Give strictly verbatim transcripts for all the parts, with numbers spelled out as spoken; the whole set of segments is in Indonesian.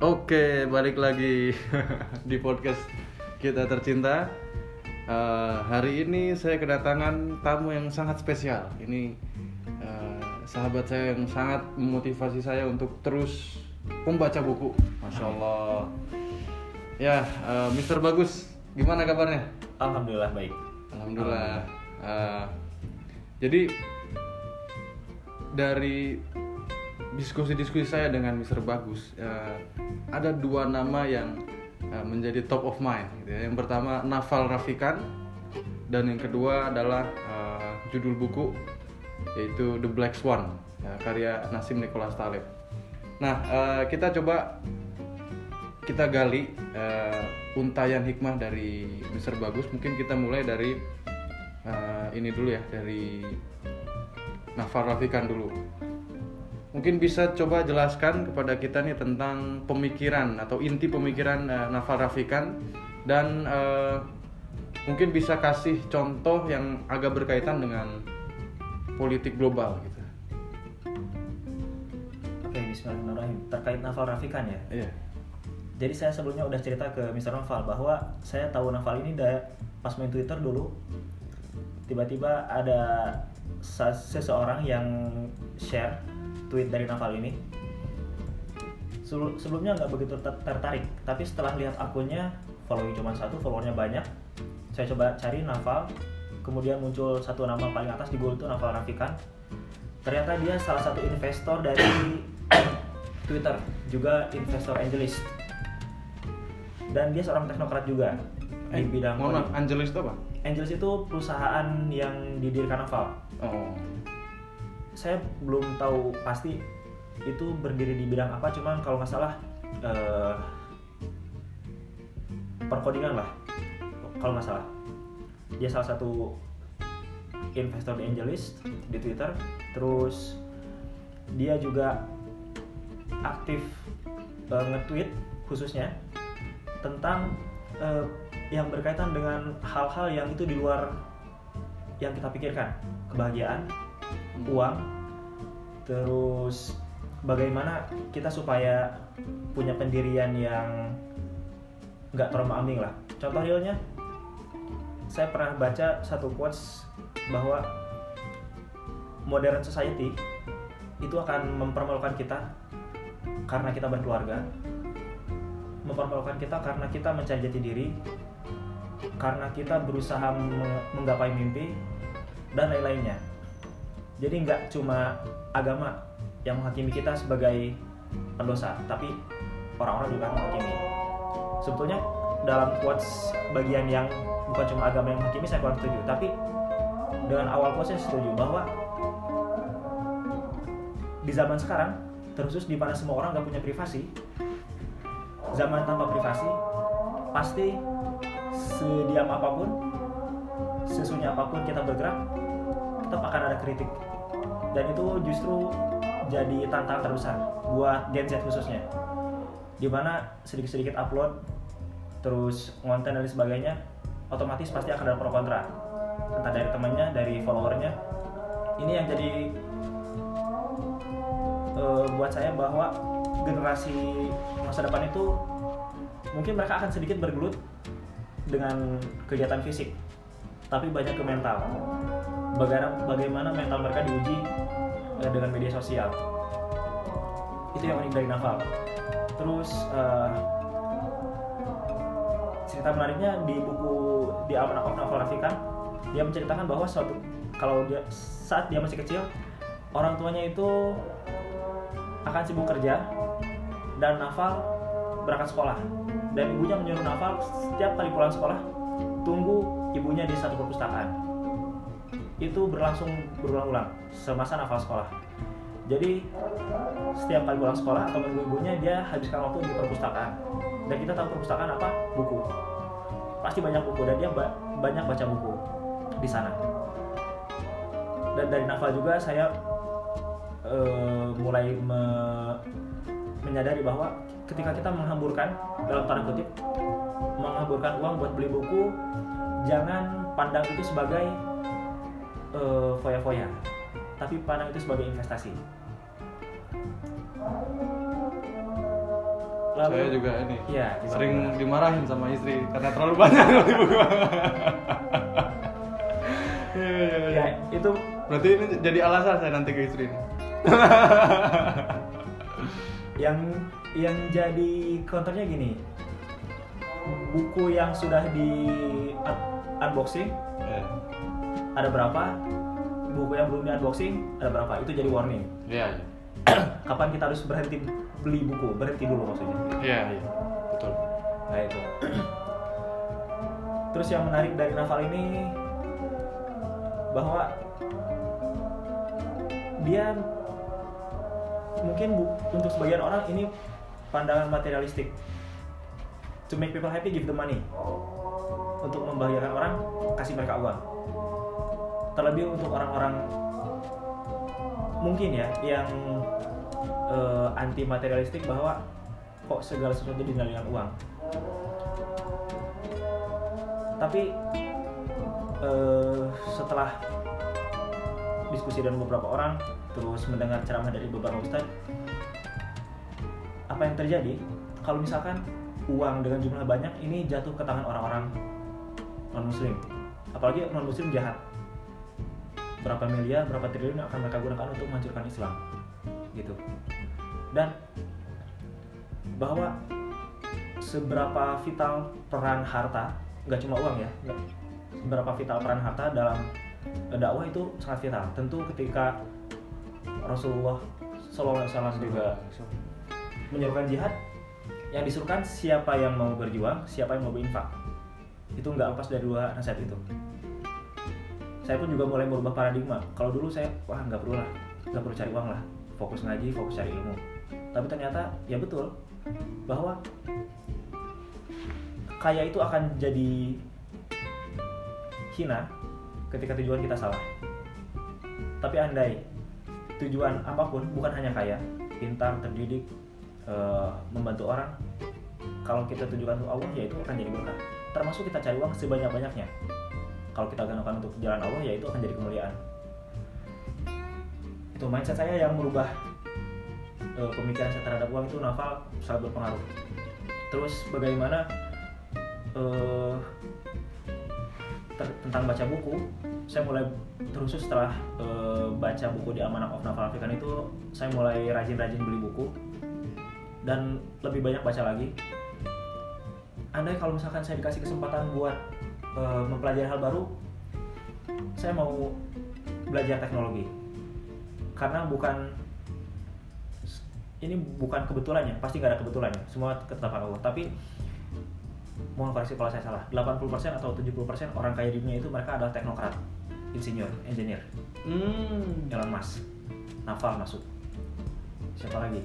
Oke, balik lagi di podcast kita tercinta. Uh, hari ini saya kedatangan tamu yang sangat spesial. Ini uh, sahabat saya yang sangat memotivasi saya untuk terus membaca buku. Masya Allah. Ya, uh, mister Bagus, gimana kabarnya? Alhamdulillah baik. Alhamdulillah. Uh, jadi dari diskusi-diskusi saya dengan mister Bagus, uh, ada dua nama yang uh, menjadi top of mind. Gitu ya. Yang pertama Naval Ravikant, dan yang kedua adalah uh, judul buku yaitu The Black Swan, ya, karya Nassim Nicholas Taleb. Nah, uh, kita coba kita gali uh, untayan hikmah dari mister Bagus. Mungkin kita mulai dari uh, ini dulu ya, dari Naval Ravikant dulu. Mungkin bisa coba jelaskan kepada kita nih tentang pemikiran atau inti pemikiran uh, Naval Ravikant, dan uh, mungkin bisa kasih contoh yang agak berkaitan dengan politik global gitu. Oke, bismillahirrahmanirrahim. Terkait Naval Ravikant ya. Iya. Jadi saya sebelumnya udah cerita ke mister Naval bahwa saya tahu Naval ini dari pas main Twitter dulu. Tiba-tiba ada seseorang yang share tweet dari Naval ini. Sebelumnya nggak begitu tertarik, tapi setelah lihat akunnya, following cuma satu, followernya banyak, saya coba cari Naval, kemudian muncul satu nama paling atas di Google itu Naval Ravikant. Ternyata dia salah satu investor dari Twitter, juga investor angelist, dan dia seorang teknokrat juga eh, di bidang. Mohon maaf, angelist itu apa? Angelist itu perusahaan yang didirikan Naval. Oh. Saya belum tahu pasti itu berdiri di bidang apa, cuman kalau nggak salah uh, perkodingan lah, kalau nggak salah. Dia salah satu investor di Angelist di Twitter. Terus dia juga aktif uh, nge-tweet khususnya tentang uh, yang berkaitan dengan hal-hal yang itu di luar yang kita pikirkan, kebahagiaan, uang, terus bagaimana kita supaya punya pendirian yang nggak terombang-ambing lah. Contoh realnya, saya pernah baca satu quotes bahwa modern society itu akan mempermalukan kita karena kita berkeluarga, mempermalukan kita karena kita mencari jati diri, karena kita berusaha menggapai mimpi, dan lain-lainnya. Jadi nggak cuma agama yang menghakimi kita sebagai pendosa, tapi orang-orang juga menghakimi. Sebetulnya dalam quotes bagian yang bukan cuma agama yang menghakimi saya kurang setuju, tapi dengan awal quotes saya setuju bahwa di zaman sekarang, terkhusus di mana semua orang nggak punya privasi, zaman tanpa privasi, pasti sediam apapun, sesunyi apapun kita bergerak, tetap akan ada kritik. Dan itu justru jadi tantangan terbesar buat Gen Z khususnya, dimana sedikit-sedikit upload terus konten dan sebagainya, otomatis pasti akan ada pro kontra, entah dari temannya, dari followernya. Ini yang jadi uh, buat saya bahwa generasi masa depan itu mungkin mereka akan sedikit bergelut dengan kegiatan fisik, tapi banyak ke mental. Bagaimana, bagaimana mental mereka diuji uh, dengan media sosial. Itu yang unik dari Naval. Terus uh, cerita menariknya di buku di Almanac of Naval Ravikant, dia menceritakan bahwa suatu kalau dia saat dia masih kecil, orang tuanya itu akan sibuk kerja dan Naval berangkat sekolah, dan ibunya menyuruh Naval setiap kali pulang sekolah tunggu ibunya di satu perpustakaan. Itu berlangsung berulang-ulang semasa Naval sekolah. Jadi setiap kali pulang sekolah atau menunggu ibunya, dia habiskan waktu di perpustakaan. Dan kita tahu perpustakaan apa? Buku. Pasti banyak buku, dan dia ba- banyak baca buku di sana. Dan dari Naval juga saya uh, mulai me- menyadari bahwa ketika kita menghamburkan, dalam tanda kutip, menghamburkan uang buat beli buku, jangan pandang itu sebagai uh, foya-foya, tapi pandang itu sebagai investasi. Lalu, saya juga ini ya, sering dimarahin sama istri karena terlalu banyak beli buku. ya, ya, ya. Ya, itu berarti ini jadi alasan saya nanti ke istri ini. yang yang jadi counternya gini, buku yang sudah di unboxing Ya. ada berapa, buku yang belum di unboxing ada berapa, itu jadi warning. Iya, iya. Kapan kita harus berhenti beli buku, berhenti dulu maksudnya. Iya, iya. Betul. Nah itu. Terus yang menarik dari novel ini bahwa dia mungkin bu- untuk sebagian orang ini pandangan materialistik. To make people happy, give them money. Untuk membahagiakan orang, kasih mereka uang. Terlebih untuk orang-orang mungkin ya yang uh, anti materialistik, bahwa kok segala sesuatu dinilai dengan uang. Tapi uh, setelah diskusi dengan beberapa orang, terus mendengar ceramah dari beberapa ustadz, apa yang terjadi kalau misalkan uang dengan jumlah banyak ini jatuh ke tangan orang-orang non-muslim, apalagi non-muslim jahat, berapa miliar, berapa triliun yang akan mereka gunakan untuk menghancurkan Islam gitu. Dan bahwa seberapa vital peran harta, nggak cuma uang ya, nggak, seberapa vital peran harta dalam dakwah itu sangat vital. Tentu ketika Rasulullah shallallahu alaihi wasallam juga menyerukan jihad, yang disuruhkan siapa yang mau berjuang, siapa yang mau berinfak. Itu nggak lepas dari dua nasihat itu. Saya pun juga mulai merubah paradigma. Kalau dulu saya, wah nggak perlu lah, nggak perlu cari uang lah, fokus ngaji, fokus cari ilmu. Tapi ternyata ya betul bahwa kaya itu akan jadi hina ketika tujuan kita salah. Tapi andai tujuan apapun, bukan hanya kaya, pintar, terdidik, uh, membantu orang, kalau kita tujukan untuk Allah, ya itu akan jadi berkah. Termasuk kita cari uang sebanyak-banyaknya. Kalau kita gunakan untuk jalan Allah, ya itu akan jadi kemuliaan. Itu mindset saya yang merubah uh, pemikiran saya terhadap uang. Itu novel sangat berpengaruh. Terus bagaimana uh, ter- tentang baca buku, saya mulai terusus setelah uh, baca buku di Almanac of Naval African itu, saya mulai rajin-rajin beli buku dan lebih banyak baca lagi. Andai kalau misalkan saya dikasih kesempatan buat uh, mempelajari hal baru, saya mau belajar teknologi. Karena bukan ini bukan kebetulannya, pasti nggak ada kebetulannya, semua ketetapan Allah. Tapi mohon koreksi kalau saya salah, delapan puluh persen atau tujuh puluh persen orang kaya di dunia itu mereka adalah teknokrat, insinyur, engineer. Hmm. Elon Musk, Naval masuk. Siapa lagi?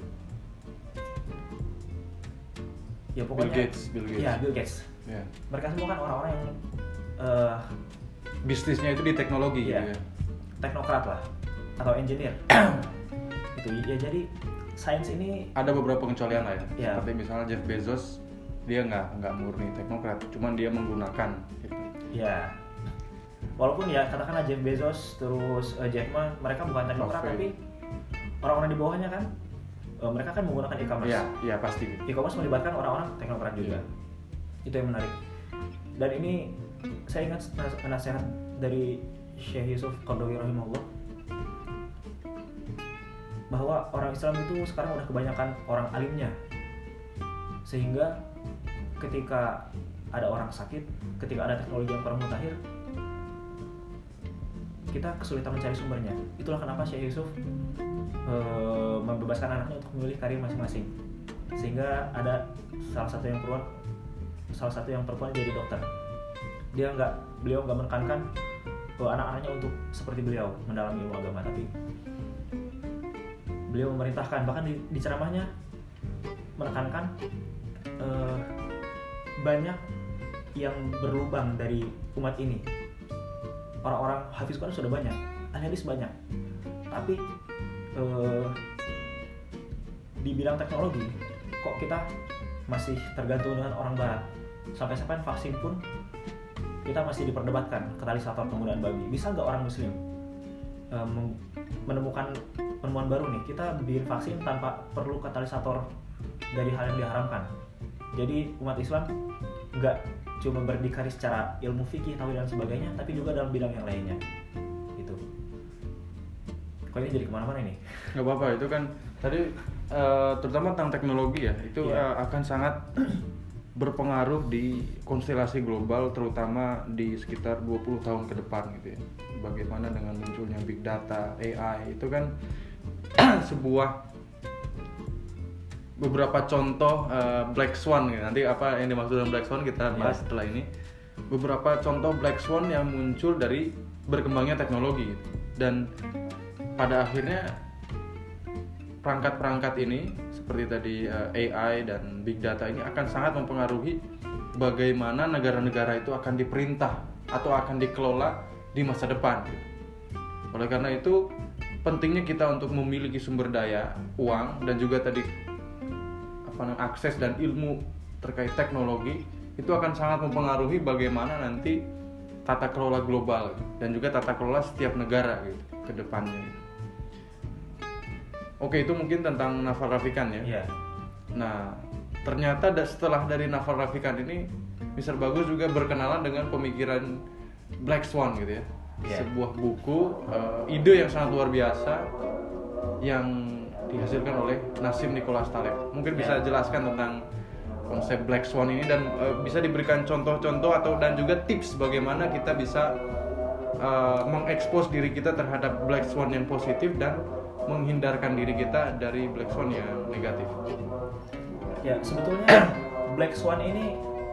Ya pokoknya Bill Gates, Bill Gates. Ya, Bill Gates. Ya. Mereka semua kan orang-orang yang uh, Bisnisnya itu di teknologi iya, gitu ya. teknokrat lah atau engineer. Itu ya, jadi sains ini Ada beberapa pengecualian lah ya. Ya. Seperti misalnya Jeff Bezos, dia nggak nggak murni teknokrat, cuman dia menggunakan gitu. ya, walaupun ya katakanlah Jeff Bezos terus uh, Jack Ma, mereka bukan teknokrat, Oke. tapi orang-orang di bawahnya kan uh, mereka kan menggunakan e-commerce. Iya, iya pasti. E-commerce melibatkan orang-orang teknokrat juga. Iya. Itu yang menarik. Dan ini saya ingat nas- nasihat dari Syekh Yusuf Qaradawi rahimahullah, bahwa orang Islam itu sekarang udah kebanyakan orang alimnya, sehingga ketika ada orang sakit, ketika ada teknologi yang kurang mutakhir, kita kesulitan mencari sumbernya. Itulah kenapa Syekh Yusuf e, membebaskan anaknya untuk memilih karir masing-masing, sehingga ada salah satu yang perempuan, salah satu yang perempuan jadi dokter. Dia nggak, beliau nggak menekankan e, anak-anaknya untuk seperti beliau mendalami ilmu agama, tapi beliau memerintahkan, bahkan di, di ceramahnya menekankan e, banyak yang berlubang dari umat ini. Orang-orang hafiz Quran sudah banyak, ahli hadis banyak, tapi eh, di bidang teknologi kok kita masih tergantung dengan orang barat. Sampai-sampai vaksin pun kita masih diperdebatkan katalisator penggunaan babi. Bisa nggak orang muslim eh, menemukan penemuan baru nih, kita bikin vaksin tanpa perlu katalisator dari hal yang diharamkan. Jadi umat Islam nggak cuma berdikari secara ilmu fikih, tauhid dan sebagainya, tapi juga dalam bidang yang lainnya. Itu. Kok ini jadi kemana-mana ini? Nggak apa-apa, itu kan tadi uh, terutama tentang teknologi ya, itu yeah. uh, akan sangat berpengaruh di konstelasi global, terutama di sekitar dua puluh tahun ke depan gitu ya. Bagaimana dengan munculnya big data, A I, itu kan sebuah beberapa contoh uh, black swan gitu. Nanti apa yang dimaksud dengan black swan kita bahas yeah. setelah ini. Beberapa contoh black swan yang muncul dari berkembangnya teknologi gitu. Dan pada akhirnya perangkat-perangkat ini seperti tadi uh, A I dan big data ini akan sangat mempengaruhi bagaimana negara-negara itu akan diperintah atau akan dikelola di masa depan gitu. Oleh karena itu pentingnya kita untuk memiliki sumber daya uang dan juga tadi apa namanya akses dan ilmu terkait teknologi itu akan sangat mempengaruhi bagaimana nanti tata kelola global dan juga tata kelola setiap negara gitu ke depannya gitu. Oke, itu mungkin tentang Naval Ravikant ya. Yeah. Nah, ternyata setelah dari Naval Ravikant ini, mister Bagus juga berkenalan dengan pemikiran Black Swan gitu ya. Yeah. Sebuah buku, uh, ide yang sangat luar biasa yang dihasilkan oleh Nassim Nicholas Taleb. Mungkin bisa yeah. jelaskan tentang konsep Black Swan ini dan uh, bisa diberikan contoh-contoh atau dan juga tips bagaimana kita bisa uh, mengekspos diri kita terhadap Black Swan yang positif dan menghindarkan diri kita dari Black Swan yang negatif. Ya, sebetulnya Black Swan ini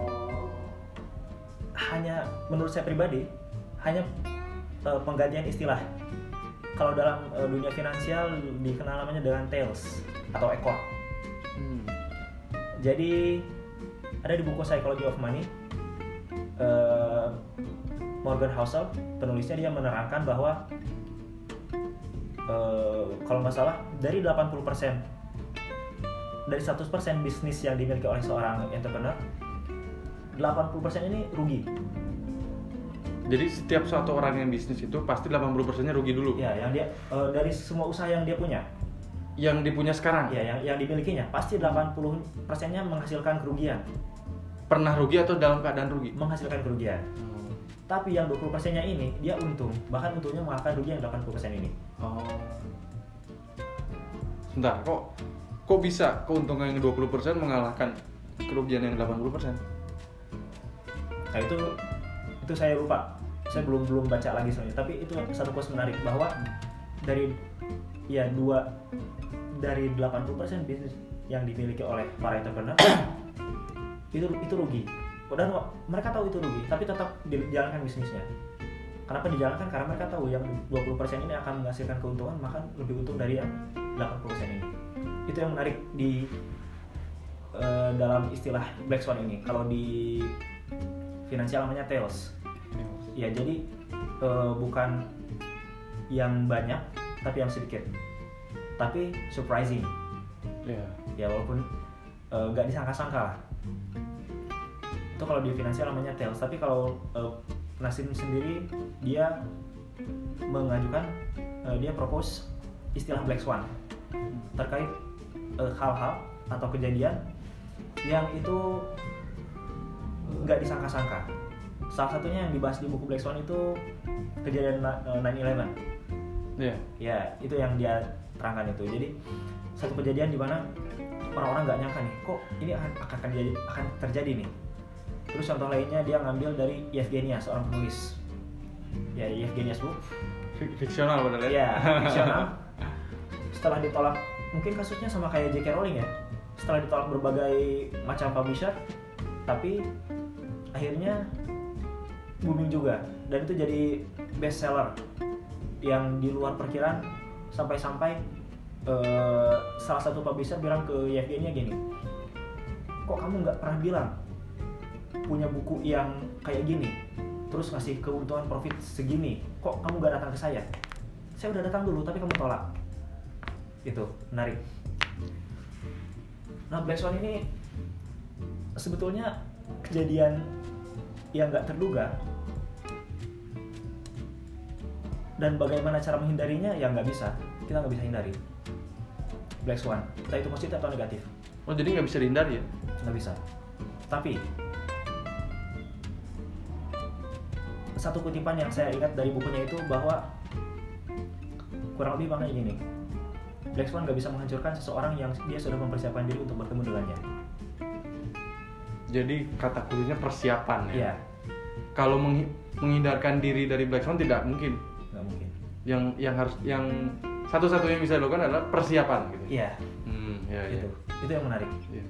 hanya menurut saya pribadi hanya uh, penggantian istilah. Kalau dalam uh, dunia finansial dikenal namanya dengan tails atau ekor. Hmm. Jadi ada di buku Psychology of Money, uh, Morgan Housel penulisnya dia menerangkan bahwa Uh, kalau nggak salah dari delapan puluh persen dari seratus persen bisnis yang dimiliki oleh seorang entrepreneur, delapan puluh persen ini rugi. Jadi setiap satu orang yang bisnis itu pasti delapan puluh persennya rugi dulu. Ya, yang dia uh, dari semua usaha yang dia punya. Yang dipunya sekarang? Ya, yang yang dimilikinya pasti delapan puluh persennya menghasilkan kerugian. Pernah rugi atau dalam keadaan rugi? Menghasilkan kerugian. Hmm. Tapi yang dua puluh persennya ini dia untung, bahkan untungnya mengalahkan rugi yang delapan puluh persen ini. Oh. Sebentar, kok kok bisa keuntungan yang dua puluh persen mengalahkan kerugian yang delapan puluh persen? Nah, itu itu saya lupa. Saya belum belum baca lagi sebenarnya, tapi itu satu quote menarik bahwa dari ya dua dari delapan puluh persen bisnis yang dimiliki oleh para entrepreneur itu itu rugi. Dan mereka tahu itu rugi, tapi tetap dijalankan bisnisnya. Kenapa dijalankan? Karena mereka tahu yang dua puluh persen ini akan menghasilkan keuntungan, maka lebih untung dari yang delapan puluh persen ini. Itu yang menarik di uh, dalam istilah Black Swan ini. Kalau di finansial namanya tails. Ya, jadi uh, bukan yang banyak, tapi yang sedikit. Tapi surprising. Yeah. Ya, walaupun uh, gak disangka-sangka lah. Itu kalau di finansial namanya tails, tapi kalau uh, Nassim sendiri dia mengajukan uh, dia propose istilah Black Swan terkait uh, hal-hal atau kejadian yang itu nggak disangka-sangka. Salah satunya yang dibahas di buku Black Swan itu kejadian uh, nine eleven. Yeah. Ya, itu yang dia terangkan itu. Jadi satu kejadian di mana orang-orang nggak nyangka nih, kok ini akan akan terjadi, akan terjadi nih. Terus contoh lainnya dia ngambil dari Yevgenia, seorang penulis. Ya, Yevgenia's book. Fiksional benar ya? Ya, fiksional. Setelah ditolak, mungkin kasusnya sama kayak J K Rowling ya. Setelah ditolak berbagai macam publisher, tapi akhirnya booming juga. Dan itu jadi best seller yang di luar perkiraan, sampai-sampai uh, salah satu publisher bilang ke Yevgenia gini, kok kamu nggak pernah bilang punya buku yang kayak gini, terus ngasih keuntungan profit segini, kok kamu gak datang ke saya? Saya udah datang dulu, tapi kamu tolak. Itu menarik. Nah, Black Swan ini sebetulnya kejadian yang gak terduga, dan bagaimana cara menghindarinya ya gak bisa. Kita gak bisa hindari Black Swan, entah itu positif atau negatif. Oh jadi nggak bisa dihindari ya? Nggak bisa. Tapi satu kutipan yang saya ingat dari bukunya itu bahwa kurang lebih maknanya gini, Black Swan nggak bisa menghancurkan seseorang yang dia sudah mempersiapkan diri untuk bertemu dengannya. Jadi kata kuncinya persiapan ya? Iya. Kalau menghi- menghindarkan diri dari Black Swan tidak mungkin. Nggak mungkin. Yang yang harus yang satu-satunya yang bisa dilakukan adalah persiapan gitu. Iya. Hmm, ya, Itu, ya. itu yang menarik. Iya.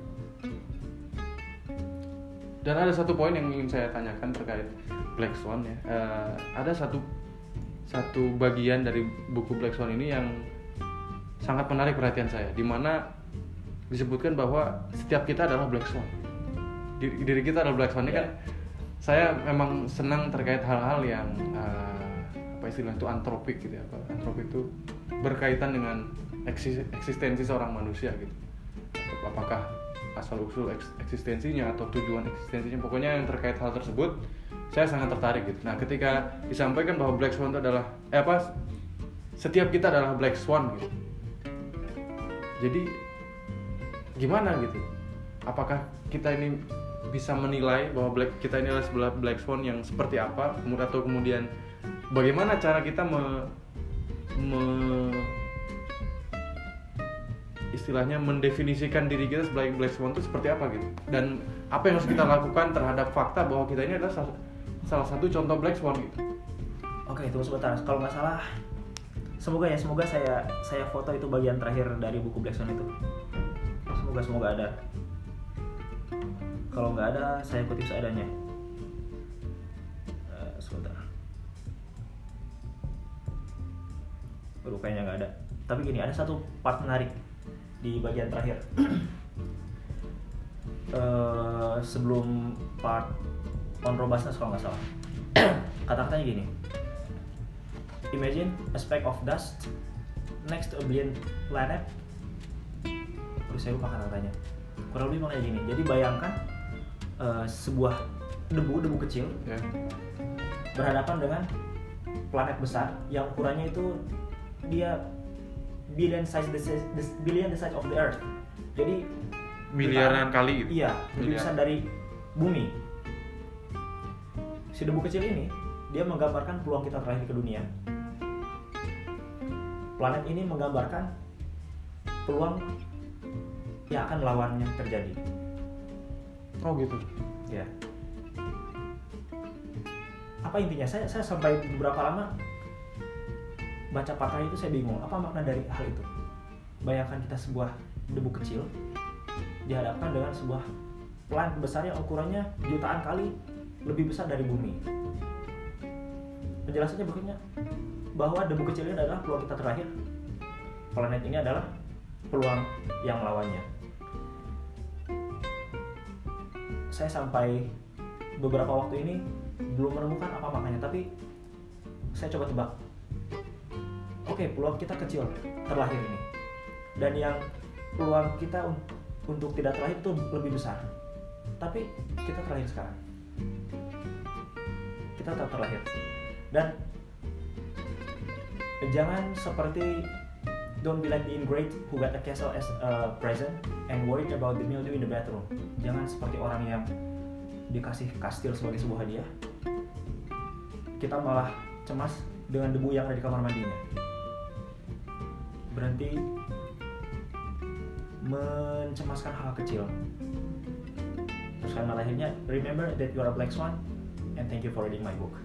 Dan ada satu poin yang ingin saya tanyakan terkait Black Swan ya. Uh, ada satu satu bagian dari buku Black Swan ini yang sangat menarik perhatian saya, di mana disebutkan bahwa setiap kita adalah Black Swan. Diri, diri kita adalah Black Swan. Ini kan saya memang senang terkait hal-hal yang uh, apa istilahnya itu antropik gitu ya. Apa antropik itu berkaitan dengan eksis, eksistensi seorang manusia gitu. Apakah asal usul eksistensinya atau tujuan eksistensinya, pokoknya yang terkait hal tersebut saya sangat tertarik gitu. Nah, ketika disampaikan bahwa Black Swan itu adalah eh apa setiap kita adalah Black Swan gitu. Jadi gimana gitu? Apakah kita ini bisa menilai bahwa Black kita ini adalah sebelah Black Swan yang seperti apa? Kemudian atau kemudian bagaimana cara kita me, me istilahnya mendefinisikan diri kita sebagai Black Swan itu seperti apa gitu, dan apa yang harus kita lakukan terhadap fakta bahwa kita ini adalah salah, salah satu contoh Black Swan gitu. Oke, tunggu sebentar. Kalau nggak salah, semoga ya, semoga saya saya foto itu bagian terakhir dari buku Black Swan itu. Semoga semoga ada. Kalau nggak ada, saya kutip seadanya. Uh, sebentar. Rupanya nggak ada. Tapi gini, ada satu part menarik di bagian terakhir. uh, sebelum part on robustness kalau nggak salah. Kata-katanya gini. Imagine a speck of dust next to a billion planet. Terus saya lupa kata-katanya. Kurang lebih maknanya gini. Jadi bayangkan uh, sebuah debu debu kecil yeah. berhadapan dengan planet besar yang ukurannya itu dia billion size the size, the billion the size of the earth. Jadi miliaran kita, kali gitu. Iya, lebih besar dari bumi. Si debu kecil ini dia menggambarkan peluang kita terlahir ke dunia. Planet ini menggambarkan peluang yang akan melawannya terjadi. Oh gitu. Ya. Apa intinya? Saya saya sampai beberapa lama baca patah itu saya bingung, apa makna dari hal itu? Bayangkan kita sebuah debu kecil dihadapkan dengan sebuah planet besar yang ukurannya jutaan kali lebih besar dari bumi. Penjelasannya berikutnya bahwa debu kecil ini adalah peluang kita terakhir. Planet ini adalah peluang yang lawannya. Saya sampai beberapa waktu ini belum menemukan apa maknanya, tapi saya coba tebak. Oke, peluang kita kecil terlahir ini, dan yang peluang kita un- untuk tidak terlahir itu lebih besar. Tapi kita terlahir sekarang, kita tetap terlahir, dan jangan seperti don't be like the ingrate who got a castle as a present and worried about the mildew in the bathroom. Jangan seperti orang yang dikasih kastil sebagai sebuah hadiah, kita malah cemas dengan debu yang ada di kamar mandinya. Berhenti mencemaskan hal kecil. Terus kalimat akhirnya, remember that you are a black swan and thank you for reading my book.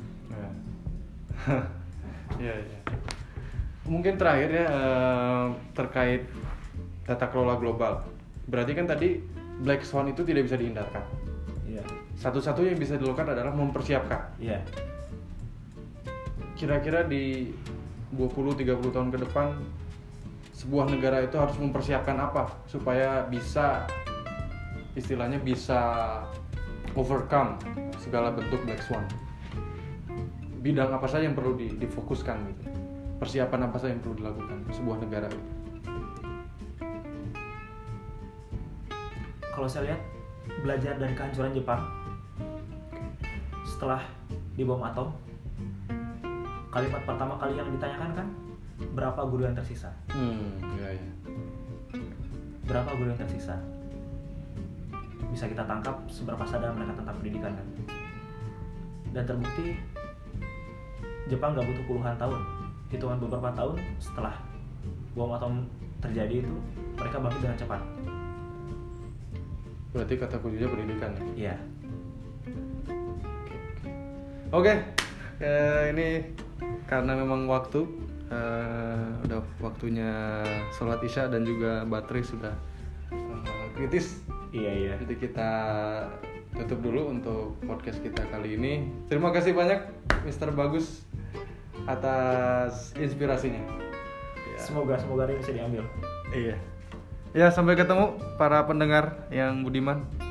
Ya, ya. Mungkin terakhir ya eh, terkait tata kelola global. Berarti kan tadi black swan itu tidak bisa dihindarkan. Iya. Satu-satunya yang bisa dilakukan adalah mempersiapkan. Iya. Kira-kira di dua puluh tiga puluh tahun ke depan sebuah negara itu harus mempersiapkan apa supaya bisa istilahnya bisa overcome segala bentuk black swan. Bidang apa saja yang perlu di, difokuskan gitu. Persiapan apa saja yang perlu dilakukan sebuah negara itu. Kalau saya lihat, belajar dari kehancuran Jepang setelah dibom atom, kalimat pertama kali yang ditanyakan kan, berapa guru yang tersisa? Hmm, ya, ya. berapa guru yang tersiksa. Bisa kita tangkap seberapa sadar mereka tentang pendidikan kan. Dan terbukti Jepang gak butuh puluhan tahun, hitungan beberapa tahun setelah bom atom terjadi itu mereka bangkit dengan cepat. Berarti kata kuncinya pendidikan ya? Iya. Oke, eh, ini karena memang waktu eh, udah waktunya sholat isya dan juga baterai sudah eh, kritis. Iya iya. Jadi kita tutup dulu untuk podcast kita kali ini. Terima kasih banyak mister Bagus atas inspirasinya. Ya. Semoga semoga ini bisa diambil. Iya. Ya, sampai ketemu para pendengar yang budiman.